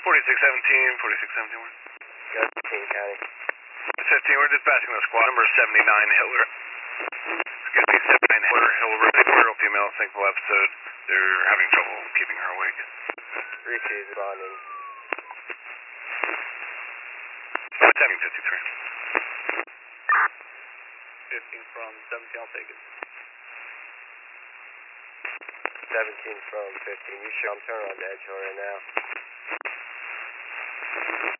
4617, 4617. Got 15 County. 15, we're dispatching the squad number 79 Hitler. Excuse me, 79 Hitler. Hilbert, girl, female, thankful episode. They're having trouble keeping her awake. 3-2 responding. Tapping 53. 15 from 17, I'll take it. 17 from 15. You sure I'm turning on the Edgehorn right now?